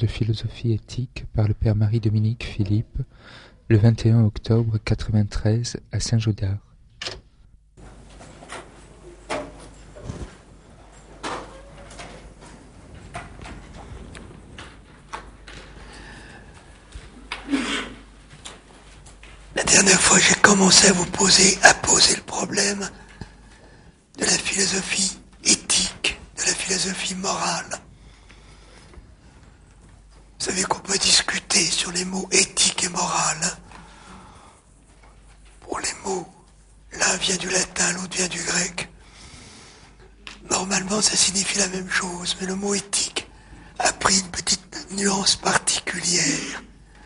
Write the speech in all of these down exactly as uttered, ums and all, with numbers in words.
de philosophie éthique par le père Marie-Dominique Philippe, le vingt et un octobre quatre-vingt-treize à Saint-Gaudard. La dernière fois, j'ai commencé à vous poser, à poser le problème de la philosophie éthique, de la philosophie morale. Vous savez qu'on peut discuter sur les mots éthique et morale. Pour les mots, l'un vient du latin, l'autre vient du grec. Normalement, ça signifie la même chose, mais le mot éthique a pris une petite nuance particulière.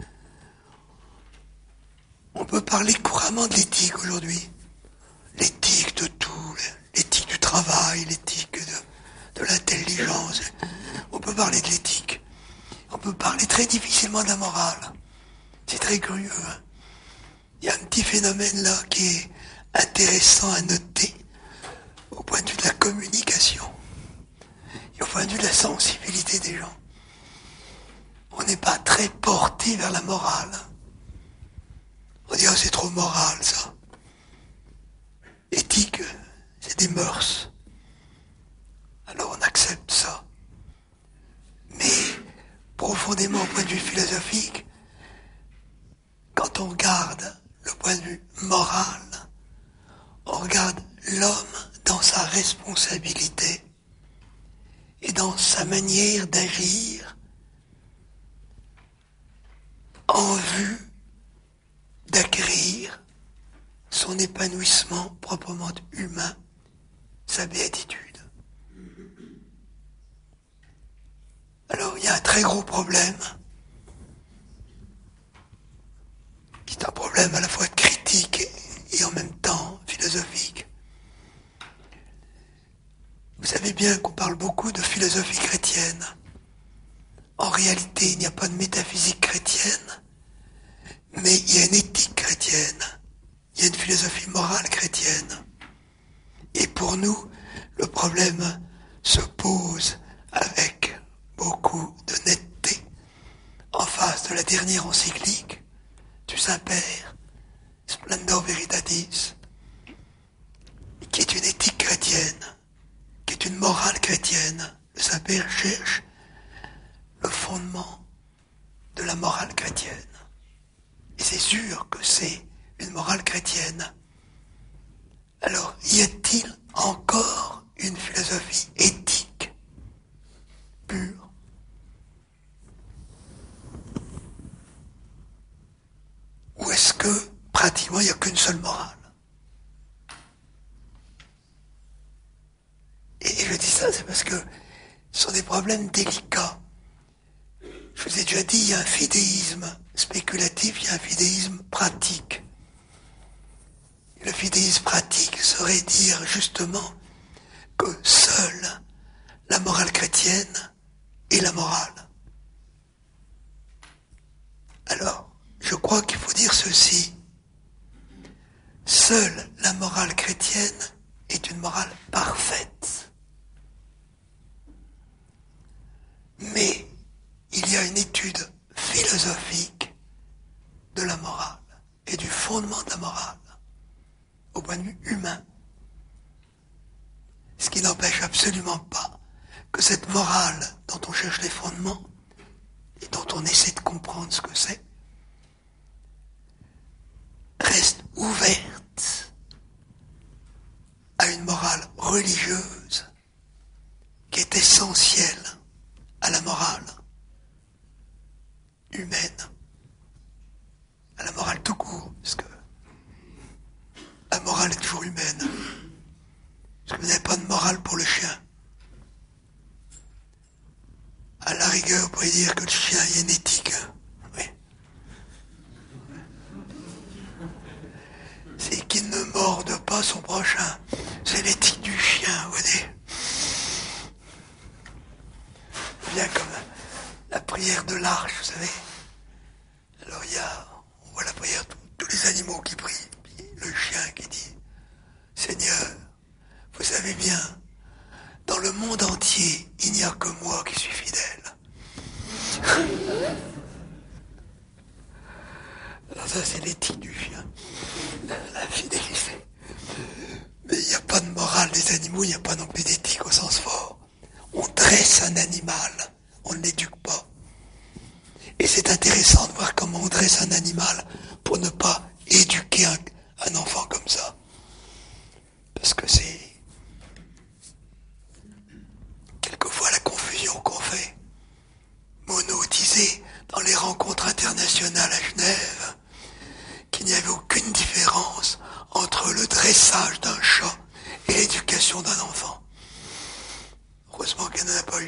On peut parler couramment de l'éthique aujourd'hui. L'éthique de tout, l'éthique du travail, l'éthique de, de l'intelligence. On peut parler de l'éthique. On peut parler très difficilement de la morale. C'est très curieux. Hein. Il y a un petit phénomène là qui est intéressant à noter au point de vue de la communication et au point de vue de la sensibilité des gens. On n'est pas très porté vers la morale. On dit, oh, c'est trop moral, ça. Éthique, c'est des mœurs. Alors on accepte ça. Mais, profondément, au point de vue philosophique, quand on regarde le point de vue moral, on regarde l'homme dans sa responsabilité et dans sa manière d'agir en vue d'acquérir son épanouissement proprement humain, sa béatitude. Alors il y a un très gros problème, qui est un problème à la fois critique et, et en même temps philosophique. Vous savez bien qu'on parle beaucoup de philosophie chrétienne. En réalité, il n'y a pas de métaphysique chrétienne, mais il y a une éthique chrétienne, il y a une philosophie morale chrétienne. Et pour nous, le problème se pose avec beaucoup de netteté en face de la dernière encyclique du Saint-Père, Splendor Veritatis, qui est une éthique chrétienne, qui est une morale chrétienne. Le Saint-Père cherche le fondement de la morale chrétienne. Et c'est sûr que c'est une morale chrétienne. Alors, y a-t-il encore une philosophie éthique pure? Ou est-ce que, pratiquement, il n'y a qu'une seule morale? Et je dis ça, c'est parce que ce sont des problèmes délicats. Je vous ai déjà dit, il y a un fidéisme spéculatif, il y a un fidéisme pratique. Le fidéisme pratique serait dire justement que seule la morale chrétienne est la morale. Alors, je crois qu'il faut dire ceci. Seule la morale chrétienne est une morale parfaite. Mais il y a une étude philosophique de la morale et du fondement de la morale au point de vue humain. Ce qui n'empêche absolument pas que cette morale dont on cherche les fondements et dont on essaie de comprendre ce que c'est, reste ouverte à une morale religieuse qui est essentielle à la morale humaine, à la morale tout court, parce que la morale est toujours humaine. Parce que vous n'avez pas de morale pour le chien. À la rigueur, vous pourriez dire que le chien il y a une éthique. Oui. C'est qu'il ne morde pas son prochain. C'est l'éthique du chien, vous voyez. Bien comme la prière de l'arche, vous savez. Alors il y a, on voit la prière de tous les animaux qui prient. Puis le chien qui dit, Seigneur, vous savez bien, dans le monde entier, il n'y a que moi qui suis fidèle. vous, il n'y a pas non plus d'éthique au sens fort. On dresse un animal, on ne l'éduque pas. Et c'est intéressant de voir comment on dresse un animal pour ne pas éduquer un, un enfant comme ça. Parce que c'est quelquefois la confusion qu'on fait. Monod disait dans les rencontres internationales à Genève qu'il n'y avait aucune différence entre le dressage d'un chat et l'éducation d'un enfant. Heureusement qu'il n'y en a pas eu.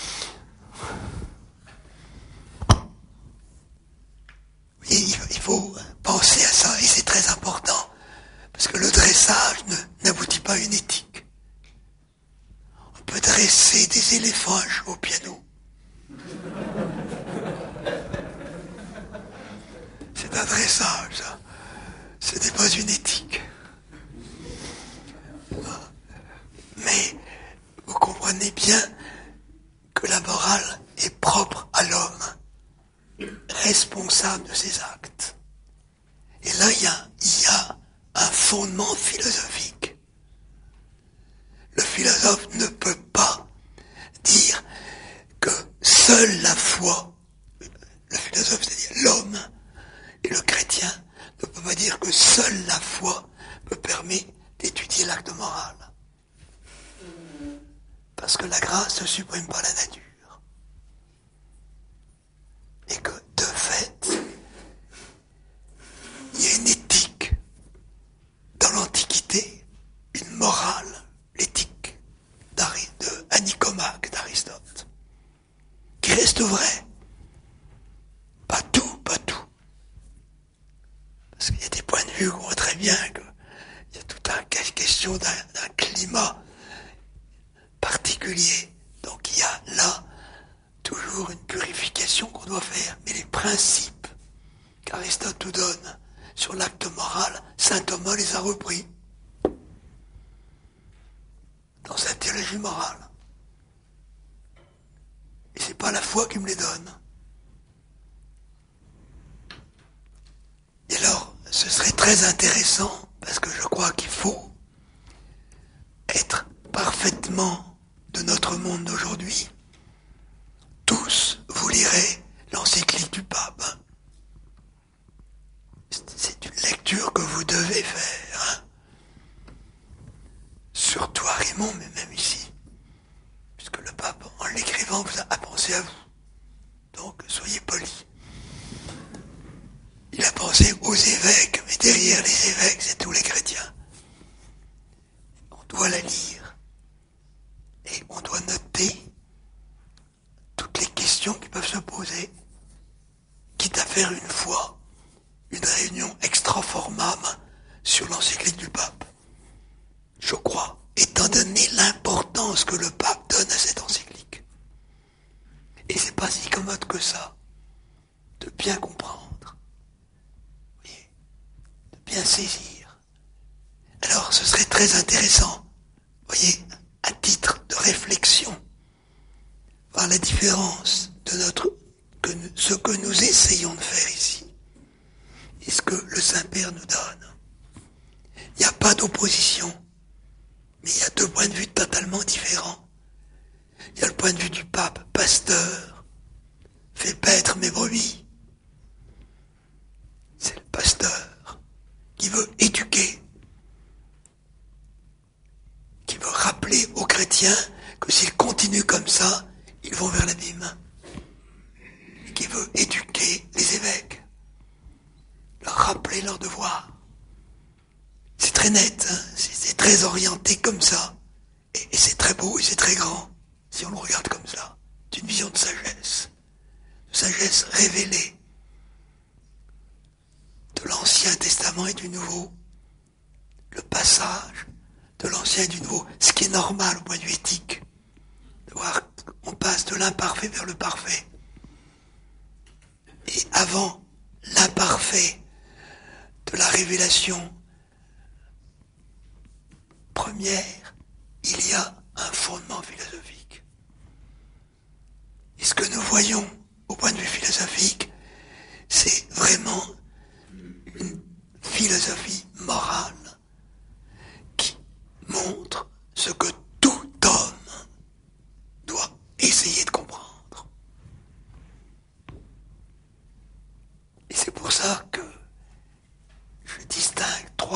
Et il faut penser à ça, et c'est très important, parce que le dressage ne, n'aboutit pas à une éthique. On peut dresser des éléphants à jouer au piano. C'est un dressage, ça. Ce n'est pas une éthique. Mais vous comprenez bien que la morale est propre à l'homme, responsable de ses actes. Et là, il y a, il y a un fondement philosophique. Le philosophe ne peut pas dire que seule la foi, le philosophe, c'est-à-dire l'homme et le chrétien, ne peut pas dire que seule la foi me permet d'étudier l'acte moral. Parce que la grâce ne supprime pas la nature. Et que, de fait, il y a une éthique dans l'Antiquité, une morale, l'éthique de Anicomaque d'Aristote, qui reste vraie. Pas tout, pas tout. Parce qu'il y a des points de vue qu'on voit très bien qu'il y a toute une question d'un, d'un climat particulier. Donc il y a là toujours une purification qu'on doit faire. Mais les principes qu'Aristote nous donne sur l'acte moral, saint Thomas les a repris dans sa théologie morale. Et c'est pas la foi qui me les donne. Et alors, ce serait très intéressant, parce que je crois qu'il faut être parfaitement de notre monde d'aujourd'hui. Tous, vous lirez l'encyclique du pape. C'est une lecture que vous devez faire. Hein. Surtout à Raymond, mais même ici. Puisque le pape, en l'écrivant, vous a pensé à vous. Donc, soyez polis. Il a pensé aux évêques, mais derrière les évêques, c'est tous les chrétiens. On doit la lire. Et on doit noter toutes les questions qui peuvent se poser, quitte à faire une fois une réunion extra-formam sur l'encyclique du pape. Je crois, étant donné l'importance que le pape donne à cette encyclique. Et c'est pas si commode que ça, de bien comprendre, oui, de bien saisir. Alors ce serait très intéressant, voyez, à titre de réflexion, voir la différence de notre, que nous, ce que nous essayons de faire ici, et ce que le Saint-Père nous donne. Il n'y a pas d'opposition, mais il y a deux points de vue totalement différents. Il y a le point de vue du pape, pasteur, fait paître mes brebis. C'est le pasteur qui veut éduquer, qui veut rappeler aux chrétiens que s'ils continuent comme ça, ils vont vers l'abîme. Qui veut éduquer les évêques, leur rappeler leur devoir. C'est très net, hein, c'est, c'est très orienté comme ça. Et, et c'est très beau et c'est très grand, si on le regarde comme ça. C'est une vision de sagesse, de sagesse révélée de l'Ancien Testament et du Nouveau. Le passage de l'Ancien et du Nouveau, ce qui est normal au point de vue éthique, de voir qu'on passe de l'imparfait vers le parfait. Et avant l'imparfait de la révélation première, il y a un fondement philosophique. Et ce que nous voyons au point de vue philosophique, c'est vraiment une philosophie morale qui montre ce que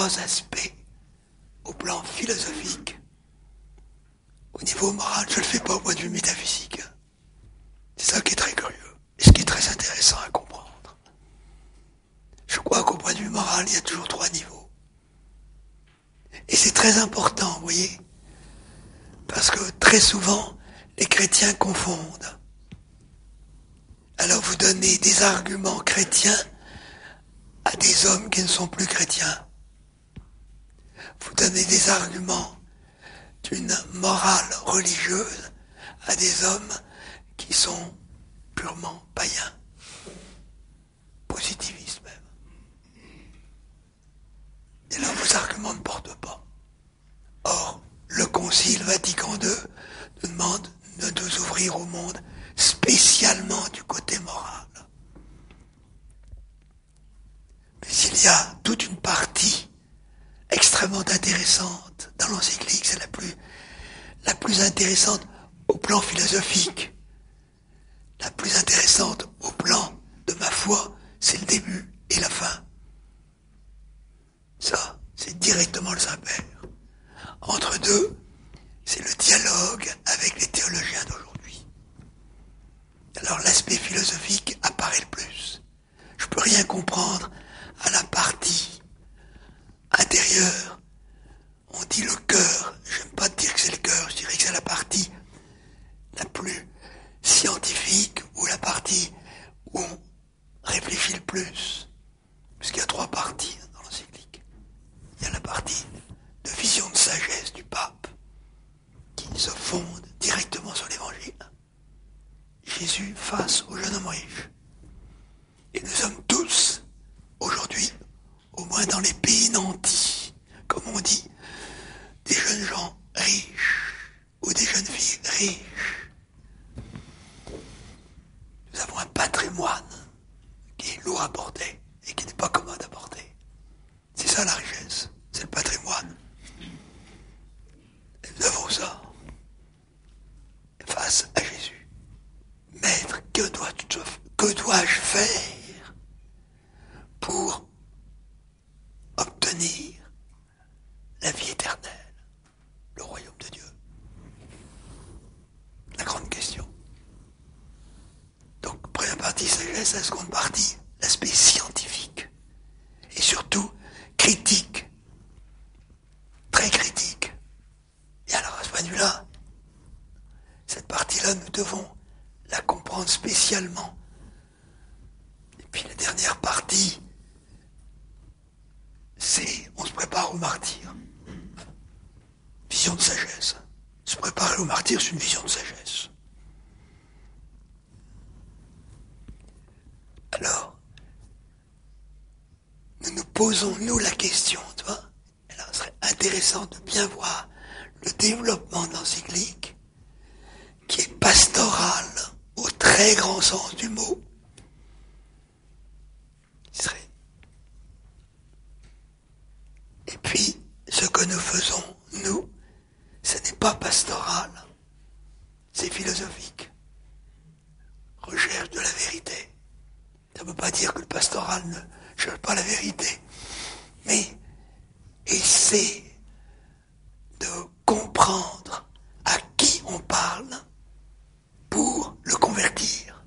trois aspects au plan philosophique. Au niveau moral, je ne le fais pas au point de vue métaphysique. C'est ça qui est très curieux, et ce qui est très intéressant à comprendre. Je crois qu'au point de vue moral, il y a toujours trois niveaux. Et c'est très important, vous voyez, parce que très souvent, les chrétiens confondent. Alors vous donnez des arguments chrétiens à des hommes qui ne sont plus chrétiens. Vous donnez des arguments d'une morale religieuse à des hommes qui sont purement païens, positivistes même. Et là, vos arguments ne portent pas. Or, le Concile Vatican deux nous demande de nous ouvrir au monde spécialement du côté moral. Mais il y a toute une partie extrêmement intéressante dans l'encyclique, c'est la plus, la plus intéressante au plan philosophique, la plus intéressante au plan de ma foi, c'est le début et la fin. Ça, c'est directement le Saint-Père. Entre deux, c'est le dialogue avec les théologiens d'aujourd'hui. Alors l'aspect philosophique apparaît le plus. Je peux rien comprendre à la partie intérieure. On dit le cœur, j'aime pas dire que c'est le cœur, je dirais que c'est la partie la plus scientifique ou la partie où on réfléchit le plus. Parce qu'il y a trois parties dans l'encyclique. Il y a la partie de vision de sagesse du pape qui se fonde directement sur l'évangile. Jésus face au jeune homme riche. Et nous sommes tous, aujourd'hui, au moins dans les pays nantis, comme on dit, des jeunes gens riches ou des jeunes filles riches. Nous avons un patrimoine qui est lourd à porter et qui n'est pas commode à porter. C'est ça la richesse, c'est le patrimoine. Et nous avons ça face à Jésus. Maître, que dois-tu, que dois-je faire pour obtenir la vie éternelle, le royaume de Dieu? La grande question. Donc, première partie, sagesse, la seconde partie, l'aspect scientifique. Et surtout, critique. Très critique. Et alors, à ce point de vue-là, cette partie-là, nous devons la comprendre spécialement. Et puis, la dernière partie, c'est, on se prépare au martyr. Vision de sagesse. Se préparer au martyr, c'est une vision de sagesse. Alors, nous nous posons, nous, la question, tu vois. Alors, ce serait intéressant de bien voir le développement de l'encyclique, qui est pastoral au très grand sens du mot. Il serait... Et puis, ce que nous faisons, nous, ce n'est pas pastoral, c'est philosophique. Recherche de la vérité. Ça ne veut pas dire que le pastoral ne cherche pas la vérité, mais essaie de comprendre à qui on parle pour le convertir.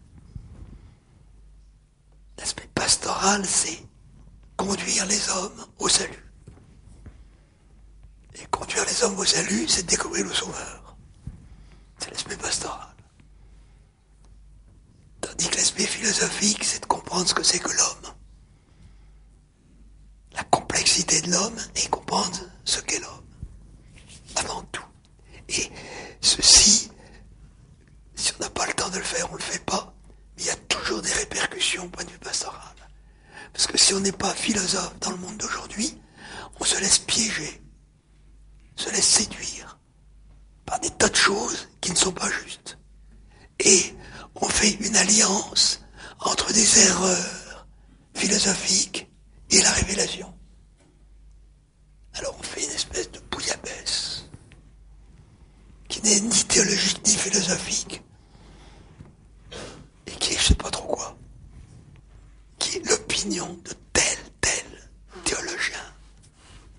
L'aspect pastoral, c'est conduire les hommes au salut. Et conduire les hommes au salut, c'est découvrir le Sauveur. C'est l'aspect pastoral. Tandis que l'aspect philosophique, c'est de comprendre ce que c'est que l'homme. La complexité de l'homme et comprendre ce qu'est l'homme. Avant tout. Et ceci, si on n'a pas le temps de le faire, on ne le fait pas. Mais il y a toujours des répercussions au point de vue pastoral. Parce que si on n'est pas philosophe dans le monde d'aujourd'hui, on se laisse piéger, se laisse séduire par des tas de choses qui ne sont pas justes. Et on fait une alliance entre des erreurs philosophiques et la révélation. Alors on fait une espèce de bouillabaisse qui n'est ni théologique ni philosophique et qui est je sais pas trop quoi, qui est l'opinion de tel tel théologien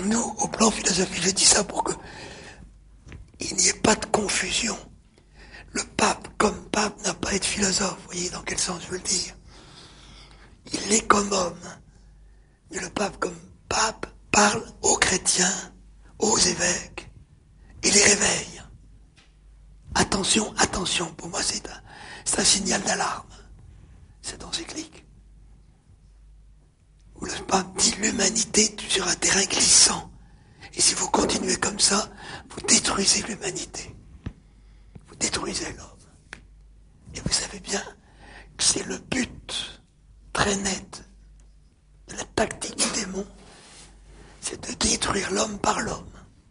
nous, au plan philosophique, je dis ça pour que il n'y ait pas de confusion. Le pape, comme pape, n'a pas à être philosophe. Vous voyez dans quel sens je veux le dire. Il l'est comme homme. Mais le pape, comme pape, parle aux chrétiens, aux évêques, et les réveille. Attention, attention, pour moi c'est un, c'est un signal d'alarme, cette encyclique. Où le pape dit l'humanité est sur un terrain glissant. Et si vous continuez comme ça, vous détruisez l'humanité. Vous détruisez l'homme. Et vous savez bien que c'est le but très net de la tactique du démon, c'est de détruire l'homme par l'homme.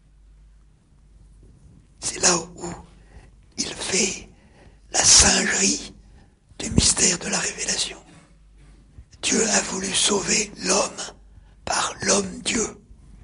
C'est là où il fait la singerie du mystère de la révélation. Dieu a voulu sauver l'homme par l'homme-dieu.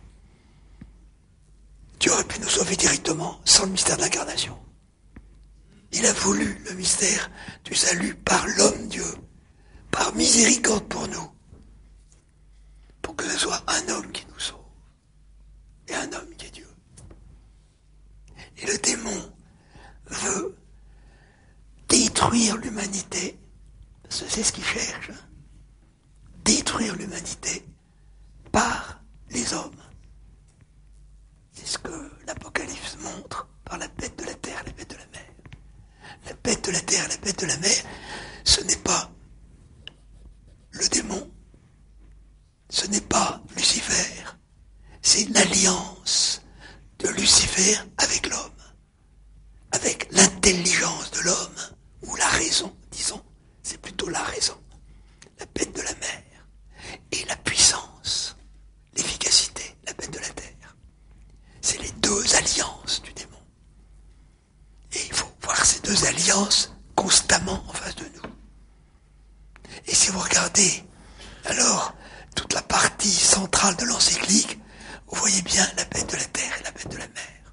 Dieu aurait pu nous sauver directement sans le mystère de l'incarnation. Il a voulu le mystère du salut par l'homme-dieu, par miséricorde pour nous, pour que ce soit un homme qui nous sauve, et un homme qui est Dieu. Et le démon veut détruire l'humanité, parce que c'est ce qu'il cherche, hein, détruire l'humanité par les hommes. C'est ce que l'Apocalypse montre par la bête de la terre, la bête de la mer. La bête de la terre, la bête de la mer, ce n'est pas le démon, ce n'est pas Lucifer, c'est l'alliance de Lucifer avec l'homme, avec l'intelligence de l'homme, ou la raison, disons, c'est plutôt la raison, la bête de la mer, et la puissance, l'efficacité, la bête de la terre. C'est les deux alliances du démon. Et il faut voir ces deux alliances constamment en face de nous. Et si vous regardez, alors, toute la partie centrale de l'encyclique, vous voyez bien la bête de la terre et la bête de la mer.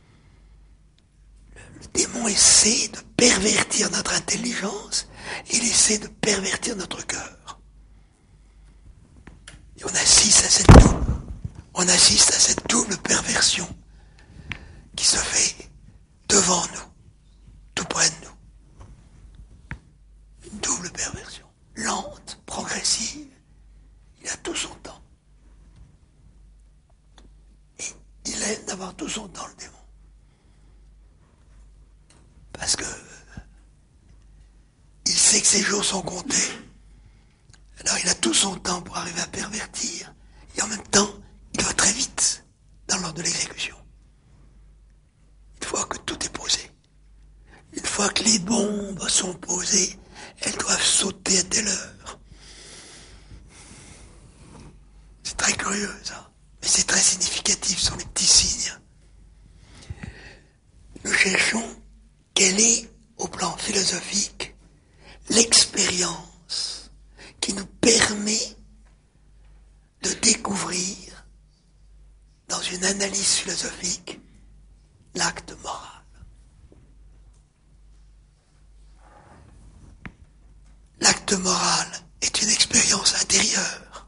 Le, le démon essaie de pervertir notre intelligence, il essaie de pervertir notre cœur. Et on assiste à cette double, on assiste à cette double perversion qui se fait devant nous, tout près de nous. Une double perversion, lente, progressive, il a tout son temps. Et il aime d'avoir tout son temps, le démon. Parce que il sait que ses jours sont comptés. Alors il a tout son temps pour arriver à pervertir. Et en même temps, il va très vite dans l'ordre de l'exécution. Une fois que tout est posé, une fois que les bombes sont posées, elles doivent sauter à telle heure. C'est très curieux, ça. Mais c'est très significatif, ce sont les petits signes. Nous cherchons quelle est, au plan philosophique, l'expérience qui nous permet de découvrir, dans une analyse philosophique, l'acte moral. L'acte moral est une expérience intérieure.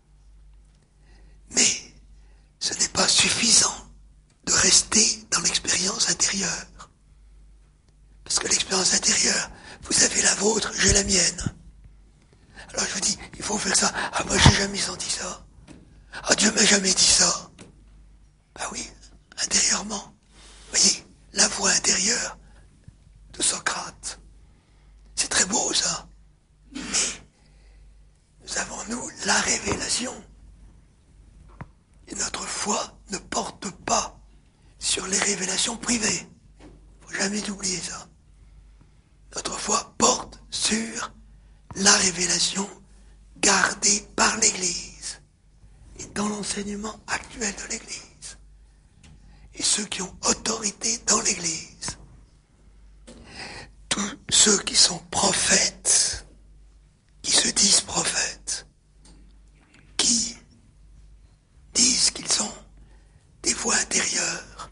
Mais ce n'est pas suffisant de rester dans l'expérience intérieure. Parce que l'expérience intérieure, vous avez la vôtre, j'ai la mienne. Alors je vous dis, il faut faire ça. Ah, moi j'ai jamais senti ça. Ah, Dieu m'a jamais dit ça. Ah oui, intérieurement. Vous voyez, la voix intérieure de Socrate. C'est très beau ça. Mais nous avons, nous, la révélation. Et notre foi ne porte pas sur les révélations privées. Il ne faut jamais oublier ça. Notre foi porte sur la révélation gardée par l'Église et dans l'enseignement actuel de l'Église. Et ceux qui ont autorité dans l'Église. Tous ceux qui sont prophètes, qui se disent prophètes, qui disent qu'ils ont des voix intérieures.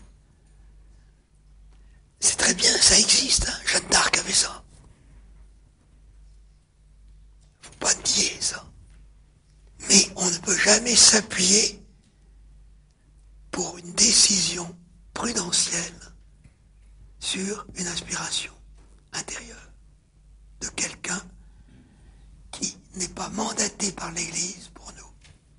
C'est très bien, ça existe, hein. Jeanne d'Arc avait ça. Faut pas nier ça. Mais on ne peut jamais s'appuyer décision prudentielle sur une inspiration intérieure de quelqu'un qui n'est pas mandaté par l'Église pour nous.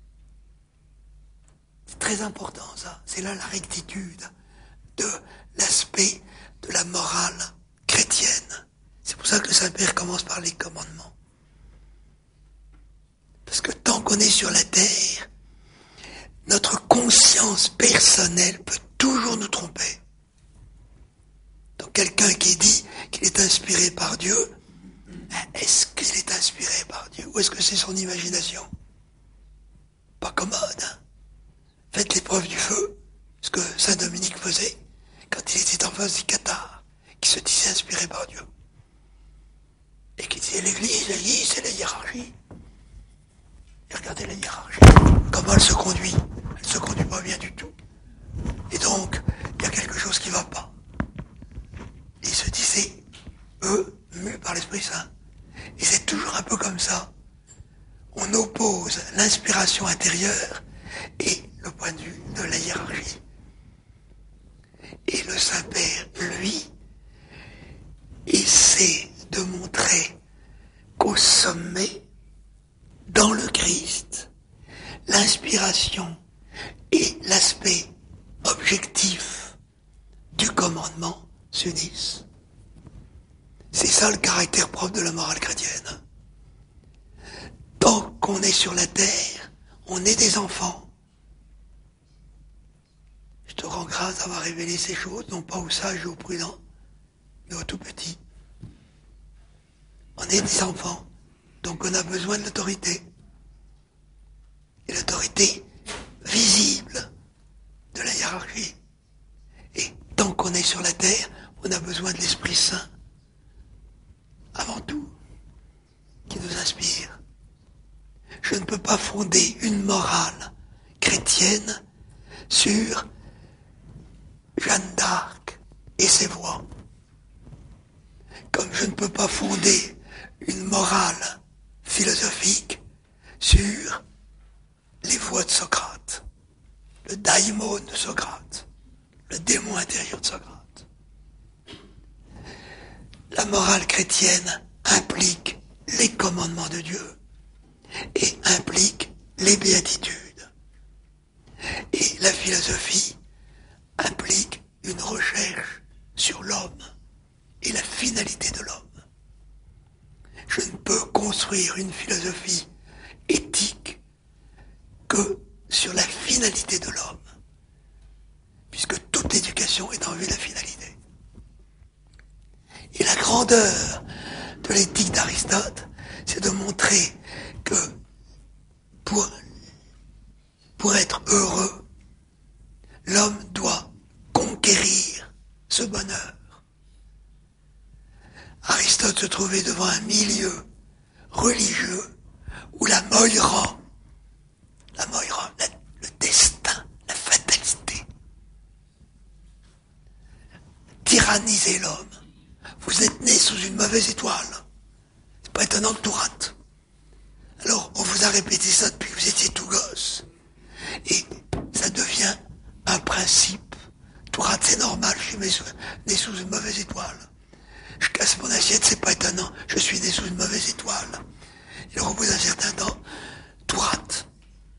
C'est très important ça, c'est là la rectitude de l'aspect de la morale chrétienne. C'est pour ça que le Saint-Père commence par les commandements. Parce que tant qu'on est sur la terre, notre conscience personnelle peut toujours nous tromper. Donc quelqu'un qui dit qu'il est inspiré par Dieu, est-ce qu'il est inspiré par Dieu ou est-ce que c'est son imagination? Pas commode. Hein? Faites l'épreuve du feu, ce que Saint Dominique faisait quand il était en face du cathare, qui se disait inspiré par Dieu. Et qui disait l'Église, l'Église, c'est la hiérarchie. Et regardez la hiérarchie, comment elle se conduit. Elle ne se conduit pas bien du tout. Et donc, il y a quelque chose qui ne va pas. Et ils se disaient, eux, mus par l'Esprit Saint. Et c'est toujours un peu comme ça. On oppose l'inspiration intérieure et le point de vue de la hiérarchie. Et le Saint-Père, lui, essaie de montrer qu'au sommet, dans le Christ, l'inspiration et l'aspect objectif du commandement s'unissent. C'est ça le caractère propre de la morale chrétienne. Tant qu'on est sur la terre, on est des enfants. Je te rends grâce d'avoir révélé ces choses, non pas aux sages et aux prudents, mais aux tout petits. On est des enfants, donc on a besoin de l'autorité. Et l'autorité visible de la hiérarchie. Et tant qu'on est sur la terre, on a besoin de l'Esprit Saint, avant tout, qui nous inspire. Je ne peux pas fonder une morale chrétienne sur Jeanne d'Arc et ses voies. Comme je ne peux pas fonder une morale philosophique sur les voies de Socrate, le daimon de Socrate, le démon intérieur de Socrate. La morale chrétienne implique les commandements de Dieu et implique les béatitudes. Et la philosophie implique une recherche sur l'homme et la finalité de l'homme. Je ne peux construire une philosophie éthique que sur la finalité de l'homme, puisque toute éducation est en vue de la finalité. Et la grandeur de l'éthique d'Aristote, c'est de montrer que pour, pour être heureux, l'homme doit conquérir ce bonheur. Aristote se trouvait devant un milieu religieux où la moira, la moira, la, le destin, la fatalité, tyrannisait l'homme. Vous êtes né sous une mauvaise étoile. C'est pas étonnant que tout rate. Alors, on vous a répété ça depuis que vous étiez tout gosse. Et ça devient un principe. Tout rate, c'est normal, je suis né sous une mauvaise étoile. Je casse mon assiette, c'est pas étonnant, je suis né sous une mauvaise étoile. Et au bout d'un certain temps, tout rate.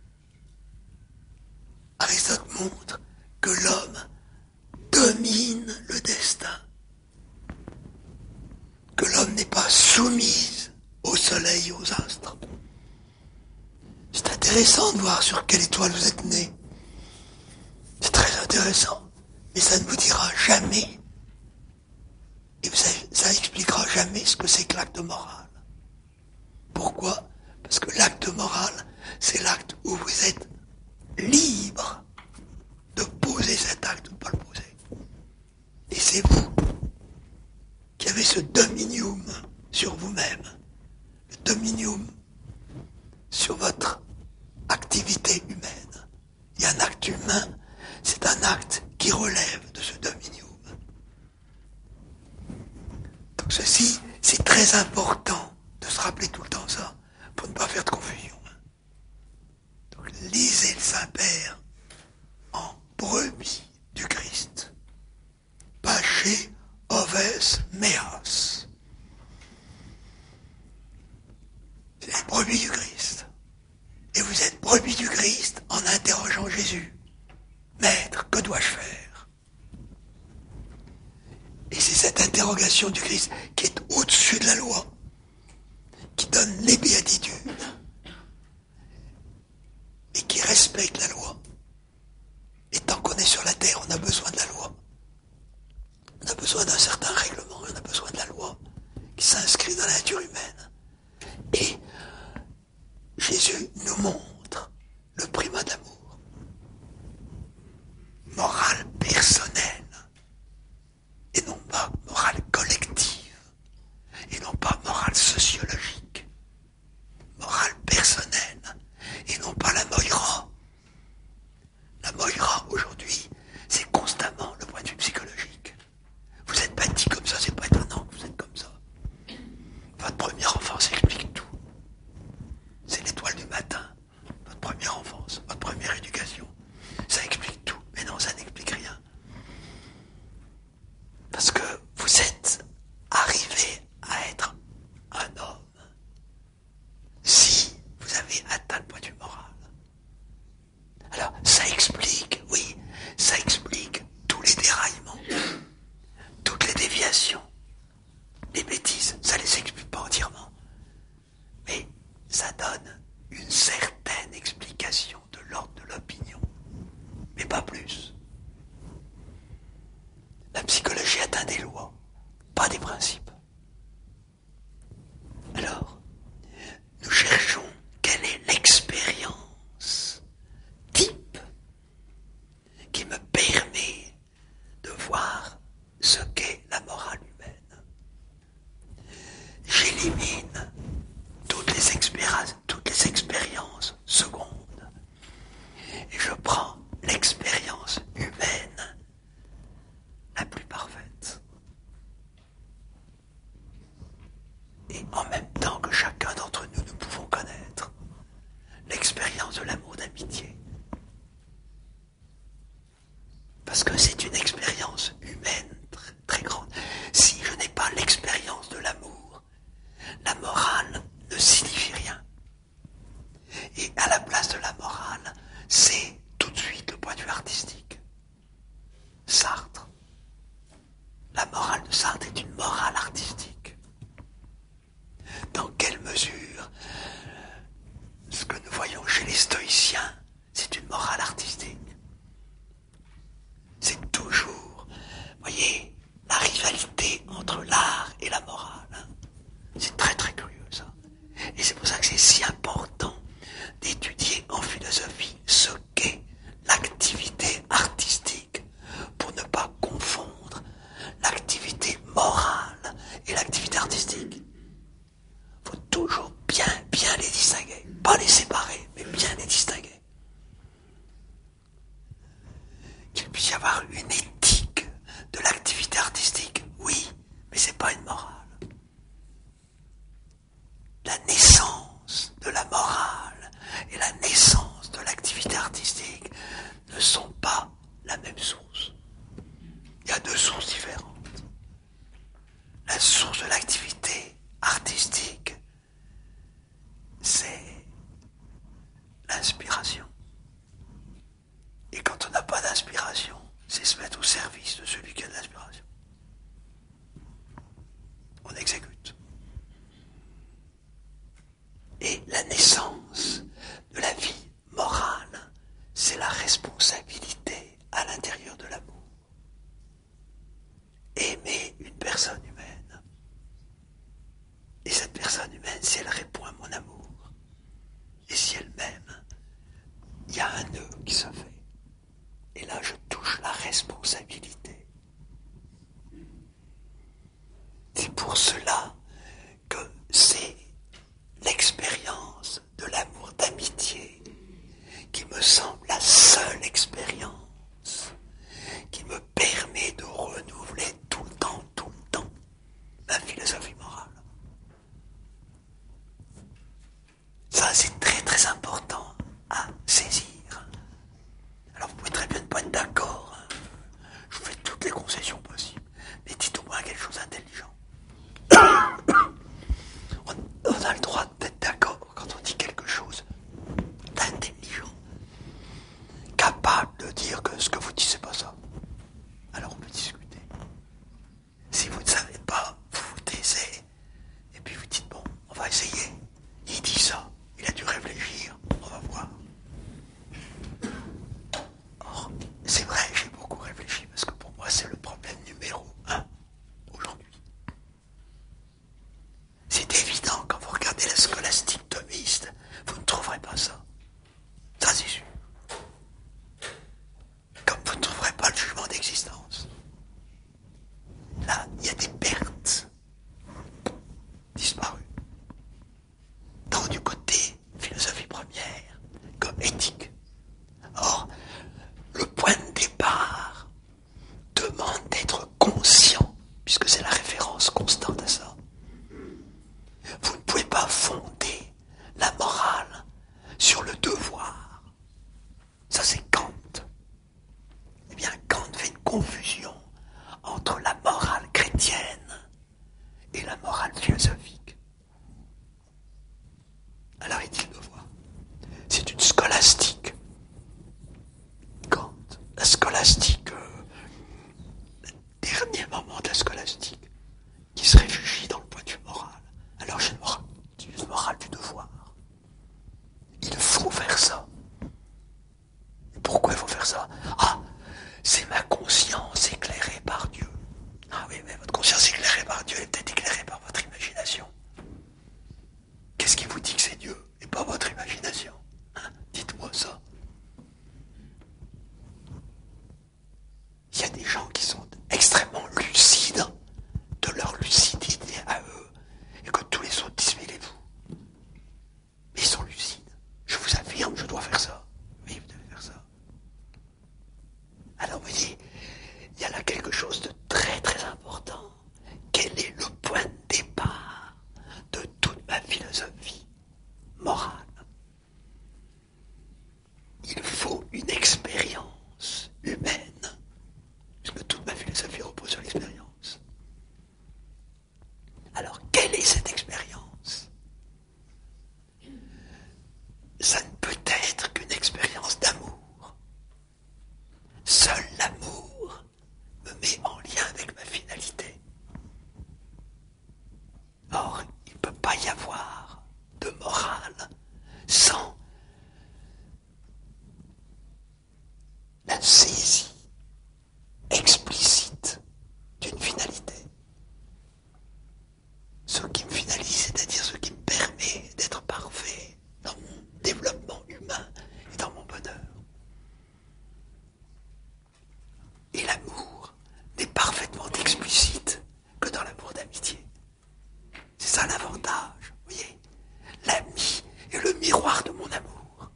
Aristote montre que l'homme domine le destin. Que l'homme n'est pas soumis au soleil et aux astres. C'est intéressant de voir sur quelle étoile vous êtes né. C'est très intéressant. Mais ça ne vous dira jamais, et ça n'expliquera jamais ce que c'est que l'acte moral. Pourquoi ? Parce que l'acte moral, c'est l'acte où vous êtes libre de poser cet acte ou de ne pas le poser. Et c'est vous qui avez ce dominium sur vous-même, le dominium sur votre activité humaine. Et un acte humain, c'est un acte qui relève de ce dominium. Donc ceci, c'est très important de se rappeler tout le temps ça, pour ne pas faire de confusion. Donc lisez le Saint-Père en brebis brebis du Christ en interrogeant Jésus. Maître, que dois-je faire? Et c'est cette interrogation du Christ qui est au-dessus de la loi, qui donne les béatitudes et qui respecte la loi. Et tant qu'on est sur la terre, on a besoin de la loi. On a besoin d'un certain règlement, on a besoin de la loi qui s'inscrit dans la nature humaine. Et Jésus nous montre le primat de l'amour. Morale personnelle, et non pas morale collective, et non pas morale sociologique. Morale personnelle, et non pas la moira. La moira, aujourd'hui, c'est constamment le point de vue psychologique. Vous êtes bâti comme ça, c'est pas étonnant que vous êtes comme ça. Votre première enfance explique tout. C'est l'étoile du matin. Votre première enfance, votre première éducation. Ça explique tout. Mais non, ça n'explique rien. Parce que vous êtes arrivé à être un homme si vous avez atteint le point de vue moral. Alors, ça explique, oui, ça explique tous les déraillements, toutes les déviations, les bêtises, ça les explique pas entièrement. Mais ça donne une certaine explication de l'ordre de l'opinion, mais pas plus. La psychologie atteint des lois, pas des principes. Alors, nous cherchons quelle est l'expérience type qui me permet de voir ce qu'est la morale humaine. J'élimine toutes les expériences, toutes les expériences secondes et je prends l'expérience humaine la plus parfaite. Et en même temps que chacun d'entre nous, nous pouvons connaître l'expérience de l'amour d'amitié. Parce que c'est une expérience humaine très, très grande. Si je n'ai pas l'expérience de l'amour, la morale ne signifie rien. Et à la place de la morale, c'est tout de suite le point de vue artistique. Sartre. La morale de Sartre est une morale artistique. Dans quelle mesure ce que nous voyons chez les stoïciens, c'est une morale artistique? C'est toujours, voyez, la rivalité entre l'art et la morale. Hein. C'est très très curieux ça. Et c'est pour ça que c'est si important d'étudier en philosophie ce qu'est l'activité artistique pour ne pas confondre l'activité morale et l'activité artistique. Il faut toujours bien, bien les distinguer. Pas les séparer, mais bien les distinguer. Qu'il puisse y avoir une éthique de l'activité artistique, oui, mais c'est pas une morale. La naissance de la morale et la naissance de l'activité artistique ne sont pas la même source. Il y a deux sources différentes. La source de l'activité artistique, c'est l'inspiration. Et quand on n'a pas d'inspiration, c'est se mettre au service de celui qui a de l'inspiration. On exécute. Et la naissance de la vie morale, c'est la responsabilité à l'intérieur de l'amour. Aimer une personne humaine. Et cette personne humaine, si elle répond à mon amour, et si elle m'aime, il y a un nœud qui se fait. Et là, je touche la responsabilité. C'est pour cela Or, il ne peut pas y avoir de morale sans la saisie explicite d'une finalité. Ce qui me finalise, c'est-à-dire ce qui me permet d'être parfait dans mon développement humain et dans mon bonheur. Et l'amour n'est parfaitement explicite que dans l'amour d'amitié. C'est ça l'avantage, vous voyez. L'ami est le miroir de mon amour.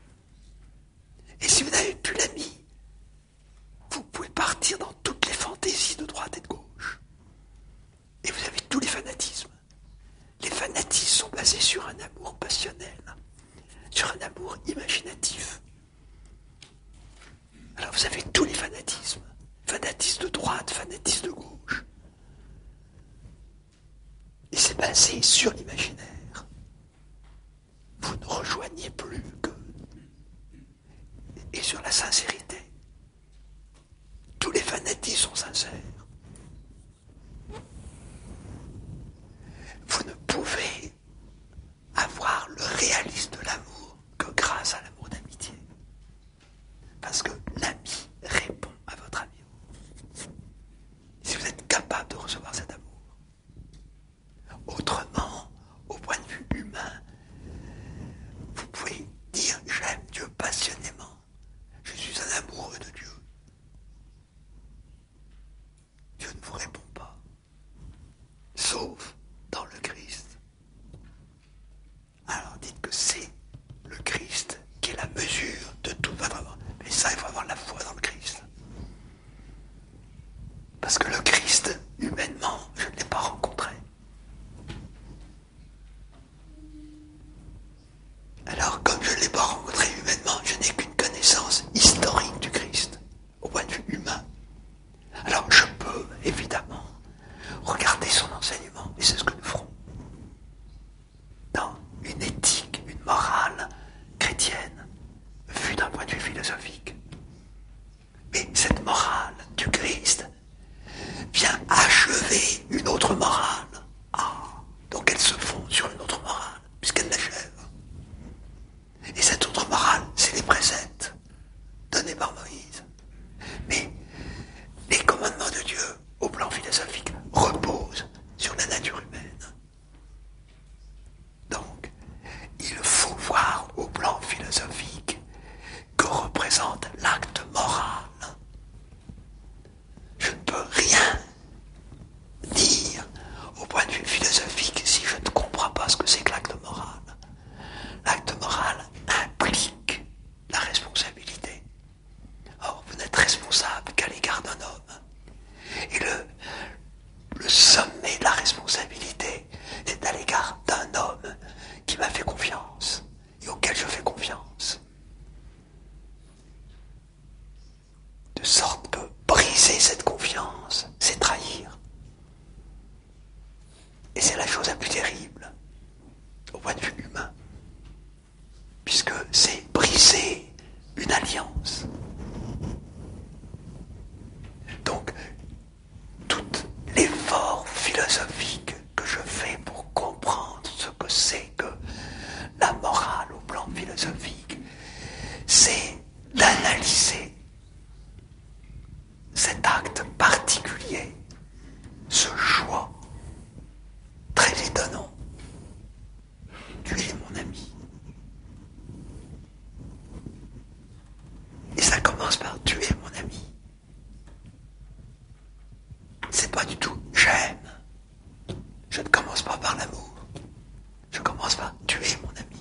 Et si vous n'avez plus l'ami, vous pouvez partir dans toutes les fantaisies de droite et de gauche. Et vous avez tous les fanatismes. Les fanatismes sont basés sur un amour passionnel, sur un amour imaginatif. Alors vous avez tous les fanatismes. Fanatisme de droite, fanatisme de gauche. Et c'est basé sur l'imaginaire. Vous ne rejoignez plus que... Et sur la sincérité. Tous les fanatismes sont sincères. Vous ne pouvez avoir le réalisme de l'amour que grâce à l'amour d'amitié. Parce que l'ami répond à votre amour. Si vous êtes capable de recevoir cet amour. Autrement, au point de vue humain, vous pouvez dire « j'aime Dieu passionnément, je suis un amoureux de Dieu ». Dieu ne vous répond pas, sauf dans le Christ. Alors dites que c'est le Christ qui est la mesure de tout votre amour. Mais ça, il faut avoir la foi dans le Christ. Parce que le Christ, humainement, je ne l'ai pas rencontré. Alors, comme je ne l'ai pas rencontré humainement, je n'ai qu'une connaissance historique du Christ, au point de vue humain. Alors, je peux, évidemment, regarder son enseignement, et c'est ce que nous ferons, dans une éthique, une morale chrétienne, vue d'un point de vue philosophique. Mais cette morale du Christ vient achever une autre morale. Ah, donc elle se fond sur une autre morale, puisqu'elle l'achève. Et cette autre morale, c'est les préceptes donnés par Moïse. Mais les commandements de Dieu, au plan philosophique, reposent sur la nature humaine. Donc, il faut voir au plan philosophique que représente l'acte moral. Je ne peux rien dire au point de vue philosophique si je ne comprends pas ce que c'est que l'acte moral. L'acte moral implique la responsabilité. Or, vous n'êtes responsable qu'à l'égard d'un homme. Et le, le sommet de la responsabilité, c'est à l'égard d'un homme qui m'a fait confiance et auquel je fais confiance. De sorte que briser cette confiance, c'est trahir. Et c'est la chose la plus terrible, au point de vue humain. Puisque c'est briser une alliance. Donc, tout l'effort philosophique que je fais pour comprendre ce que c'est que la morale au plan philosophique, c'est d'analyser cet acte particulier, ce choix très étonnant. Tu es mon ami. Et ça commence par tu es mon ami. C'est pas du tout j'aime. Je ne commence pas par l'amour. Je commence par tu es mon ami.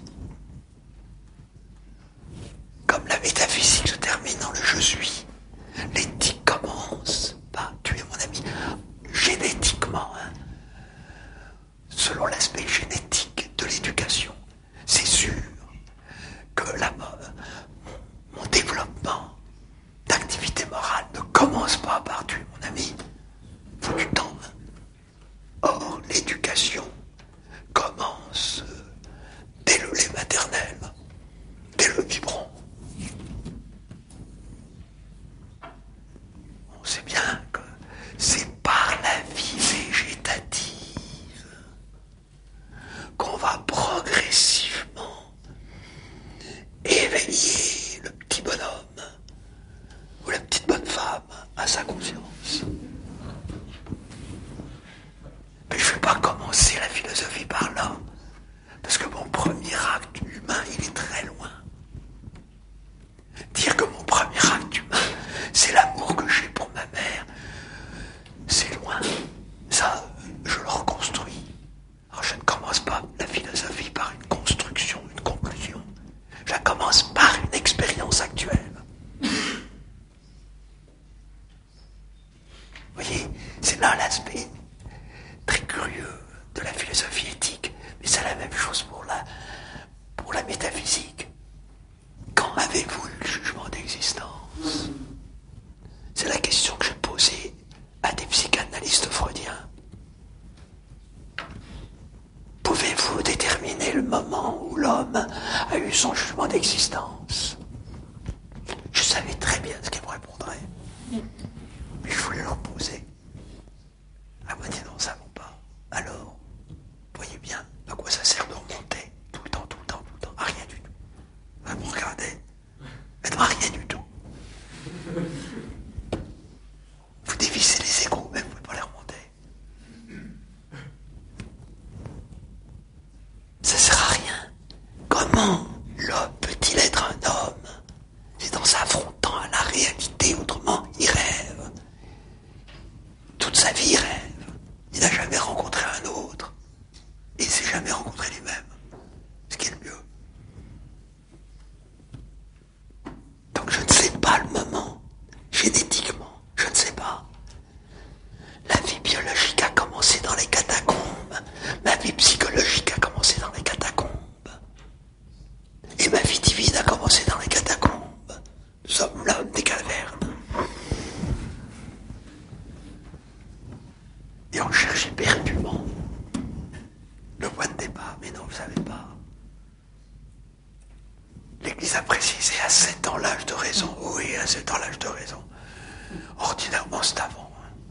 Comme la métaphysique se termine dans le je suis, l'éthique commence par tu es mon ami. Génétiquement, hein, selon l'aspect génétique de l'éducation, c'est sûr que la, mon, mon développement d'activité morale ne commence pas par tu es mon ami. Faut du temps. Hein. Or, l'éducation commence déterminer le moment où l'homme a eu son jugement d'existence. Je savais très bien ce qu'il me répondrait. Mais je voulais leur poser. Elle m'a dit non, ça ne vaut pas. Alors, voyez bien à quoi ça sert de remonter tout le temps, tout le temps, tout le temps, à rien du tout. Elle me regardait. Elle ne m'a rien du tout. Vous dévissez les égaux, mais vous ne pouvez pas les remonter. Ça sert à rien. Comment l'homme peut-il être un homme? C'est en s'affrontant à la réalité, autrement il rêve. Toute sa vie il rêve. Il n'a jamais rencontré un autre. Et il ne s'est jamais rencontré lui-même. Ce qui est le mieux. Donc je ne sais pas le moment. Génétiquement, je ne sais pas. La vie biologique a commencé dans les catacombes. Ma vie psychologique a commencé dans les catacombes. Et ma vie divine a commencé dans les catacombes. Nous sommes l'homme des cavernes. Et on cherche éperdument le point de départ. Mais non, vous ne savez pas. L'Église a précisé à sept ans l'âge de raison. Oui, à sept ans l'âge de raison. Ordinairement, c'est avant.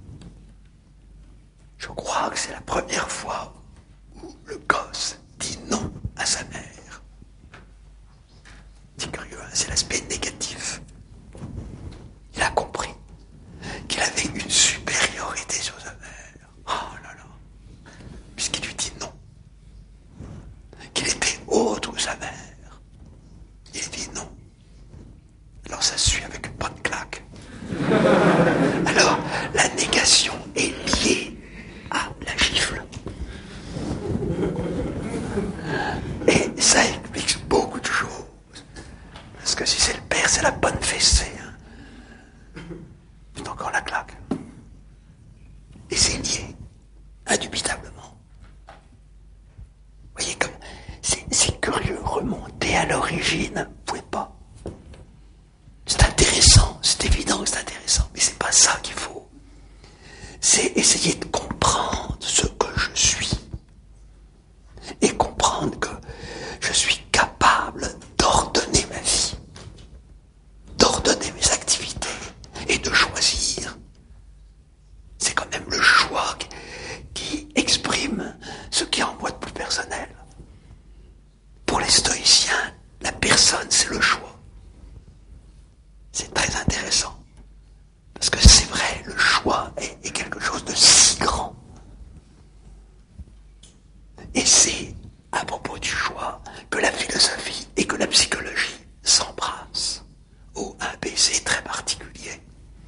Je crois que c'est la première fois où le gosse dit non à sa mère. C'est curieux, hein, c'est l'aspect négatif. Il a compris qu'il avait une supériorité sur sa mère. Oh là là. Puisqu'il lui dit non. Qu'il était autre que sa mère. Il dit non. Alors ça se suit avec une bonne claque. Alors, la négation est liée à la gifle. Et ça explique beaucoup de choses. Parce que si c'est le père, c'est la bonne fessée. Hein. C'est encore la claque. Et c'est lié, indubitablement. Vous voyez comme c'est, c'est curieux, remonter à l'origine, vous ne pouvez pas. C'est intéressant, c'est évident que c'est intéressant, mais c'est pas ça qu'il faut. C'est essayer de comprendre ce que je suis. Et comprendre que je suis capable d'ordonner ma vie, d'ordonner mes activités et de choisir. C'est quand même le choix qui exprime ce qui est en moi de plus personnel. Pour les stoïciens, la personne, c'est le choix. C'est très intéressant. Parce que c'est vrai, le choix est, est quelque chose de si grand. Et c'est à propos du choix que la philosophie et que la psychologie s'embrassent. Au un baiser très particulier.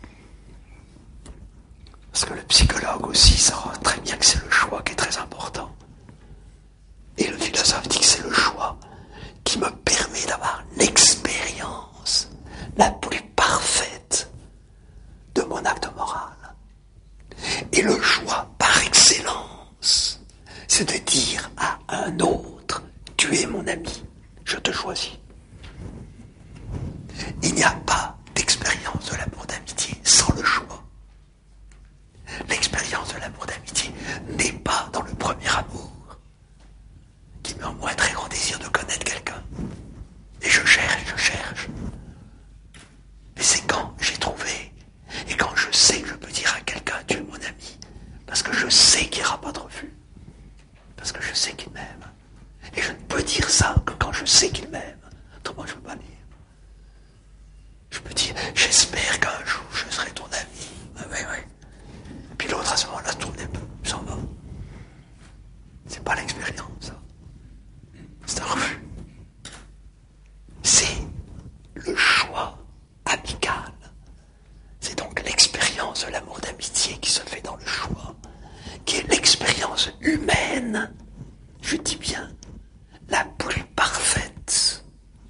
Parce que le psychologue aussi saura très bien que c'est le choix qui est très important. Et le philosophe dit que c'est le choix qui me permet d'avoir l'expérience la plus parfaite de mon acte moral. Et le choix par excellence, c'est de dire à un autre, tu es mon ami, je te choisis. Il n'y a pas d'expérience de l'amour d'amitié sans le choix. L'expérience de l'amour d'amitié n'est pas dans le premier amour, qui met en moi un très grand désir de connaître quelqu'un. Et je cherche, je cherche. Mais c'est quand j'ai trouvé, et quand je sais que je peux dire à quelqu'un, tu es mon ami, parce que je sais qu'il n'y aura pas de refus, parce que je sais qu'il m'aime. Et je ne peux dire ça que quand je sais qu'il m'aime. Autrement, je ne peux pas dire. Je peux dire, j'espère qu'un jour je serai ton ami. Ah, oui, oui. Puis l'autre, à ce moment-là, se tourne un peu, s'en va. C'est pas l'expérience, ça. C'est un refus. C'est le choix amical. C'est donc l'expérience de l'amour d'amitié qui se fait dans le choix, qui est l'expérience humaine, je dis bien, la plus parfaite.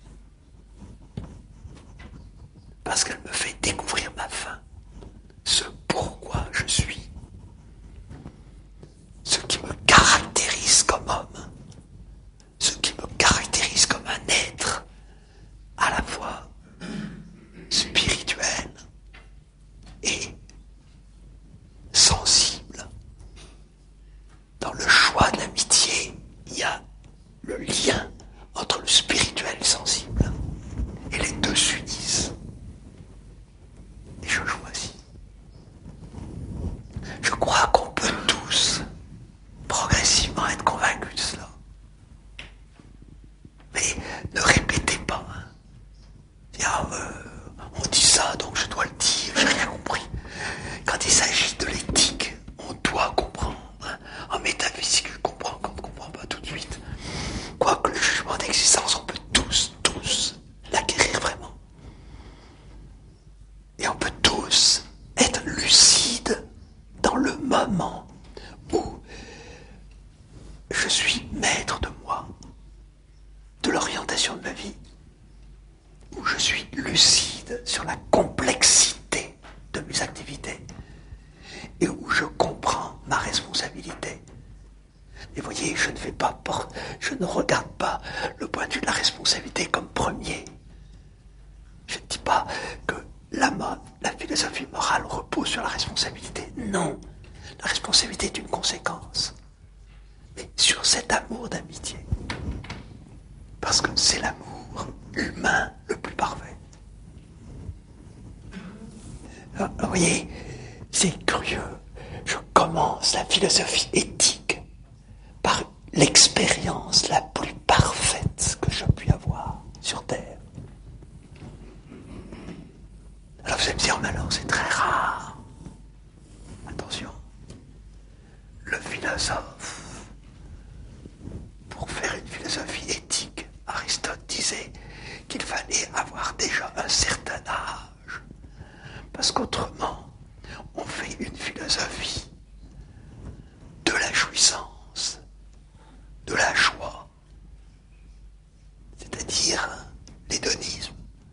Parce qu'elle me fait découvrir ma fin, ce pourquoi je suis, ce qui me caractérise comme homme, ce qui me caractérise comme un être à la fois spirituel et sensible. Dans le choix de l'amitié, il y a le je suis maître de moi, de l'orientation de ma vie, où je suis lucide sur la complexité de mes activités et où je comprends ma responsabilité. Et voyez, je ne fais pas porte, je ne regarde pas le point de vue de la responsabilité comme premier. Je ne dis pas que la, la philosophie morale repose sur la responsabilité. Non, la responsabilité est une conséquence. Mais sur cet amour d'amitié. Parce que c'est l'amour humain le plus parfait. Alors, vous voyez, c'est curieux. Je commence la philosophie éthique par l'expérience la plus parfaite que je puis avoir sur Terre. Alors vous allez me dire, mais alors c'est très rare. Attention, le philosophe, pour faire une philosophie éthique, Aristote disait qu'il fallait avoir déjà un certain âge, parce qu'autrement, on fait une philosophie de la jouissance, de la joie, c'est-à-dire l'hédonisme,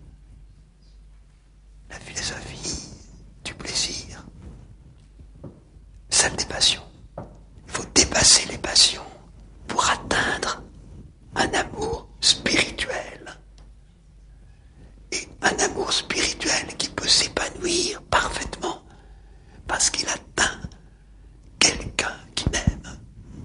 la philosophie du plaisir, celle des passions. Il faut dépasser les passions pour atteindre un amour spirituel. Et un amour spirituel qui peut s'épanouir parfaitement parce qu'il atteint quelqu'un qui m'aime.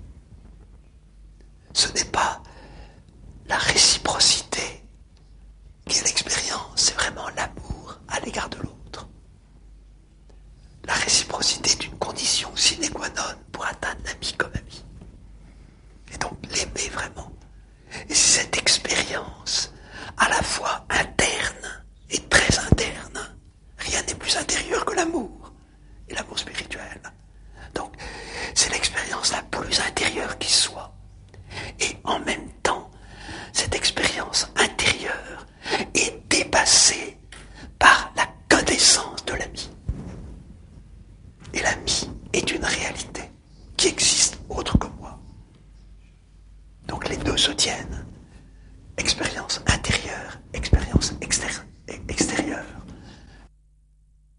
Ce n'est pas la réciprocité qui est l'expérience, c'est vraiment l'amour à l'égard de l'autre. La réciprocité est une condition sine qua non pour atteindre l'ami comme ami. Et donc l'aimer vraiment. Et c'est cette expérience à la fois interne et très interne. Rien n'est plus intérieur que l'amour, et l'amour spirituel. Donc c'est l'expérience la plus intérieure qui soit. Et en même temps, cette expérience intérieure est dépassée par la connaissance de l'ami. Et l'ami est une réalité qui existe autre que moi. Donc les deux se tiennent.